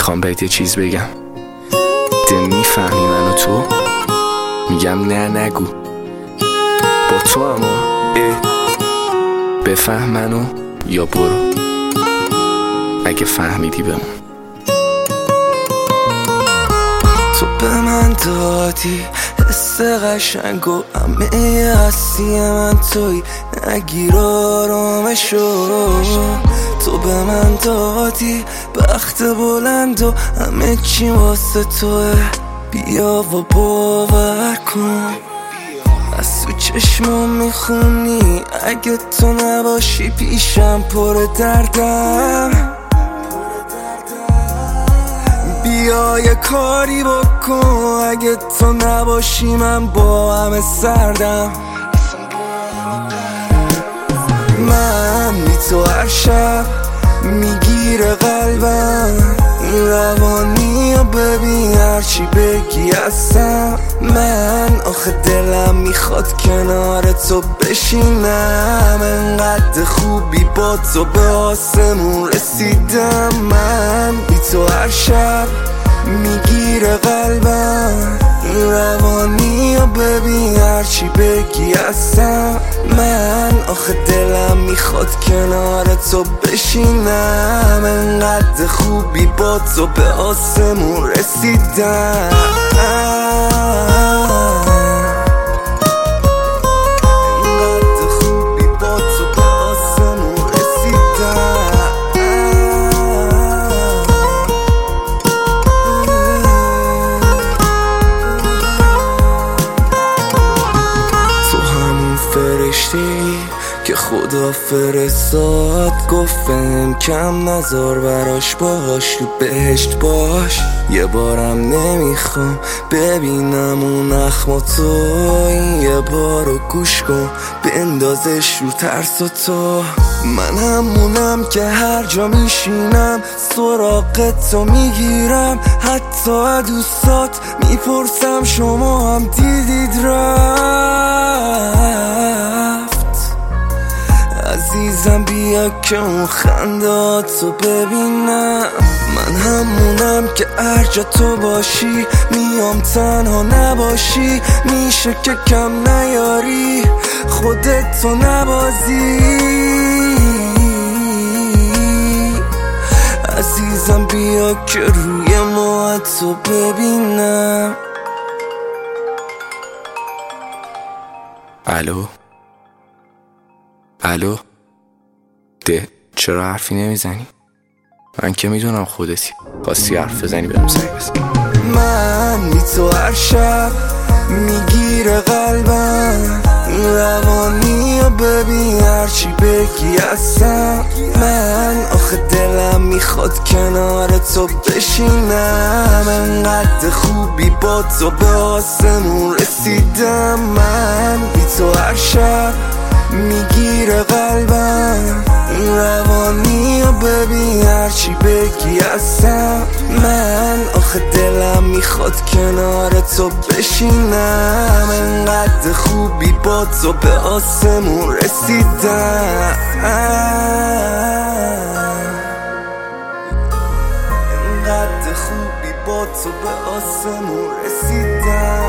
میخوام بهت یه چیز بگم، ده میفهمی منو تو؟ میگم نه نگو، با تو اما بفهم منو یا برو، اگه فهمیدی بمون. تو به من دادی حس قشنگ و همه هستی من توی، نگیر آرامشو. تو به من دادی بخت بلند و همه چی واسه توه، بیا و باور کن. از تو چشمام میخونی اگه تو نباشی پیشم پر دردم. بیا یه کاری بکن اگه تو نباشی من با همه سردم. من بی تو هر شب میگیره قلبم، این روانی رو ببین هرچی بگی هستم. من آخه دلم میخواد کنار تو بشینم، انقدر خوبی با تو به آسمون رسیدم. من بی تو هر شب میگیره قلبم، این روانی رو ببین هرچی بگی هستم. من آخه دلم میخواد کنار تو بشینم، انقدر خوبی با تو به آسمون رسیدم. فرشته‌ای که خدا فرستاد، گفتم کم نذار براش، باش تو بهشت باش. یه بارم نمیخوام ببینم اون اخم تو، این یه بارو گوش کن بندازش رو ترس و تو. من همونم که هر جا میشینم سراغ تو میگیرم، حتی دوستات میپرسم شما هم دیدید رفت. عزیزم بیا که اون خنداتو ببینم. من همونم که هر جا تو باشی میام تنها نباشی، میشه که کم نیاری خودتو نبازی. عزیزم بیا که روی موهاتو ببینم. الو الو، ده چرا حرفی نمیزنی؟ من که میدونم خودتی، خواستی حرف بزنی بهم زنگ بزن. من بی تو هر شب میگیره قلبم، این روانی رو ببین هرچی بگی هستم. من آخه دلم میخواد کنار تو بشینم، انقدر خوبی با تو به آسمون رسیدم. من بی تو هر شب میگیره قلبم، این روانی رو ببین هرچی بگی هستم. من آخه دلم میخواد کنار تو بشینم، انقدر خوبی با تو به آسمون رسیدم. انقدر خوبی با تو به آسمون رسیدم.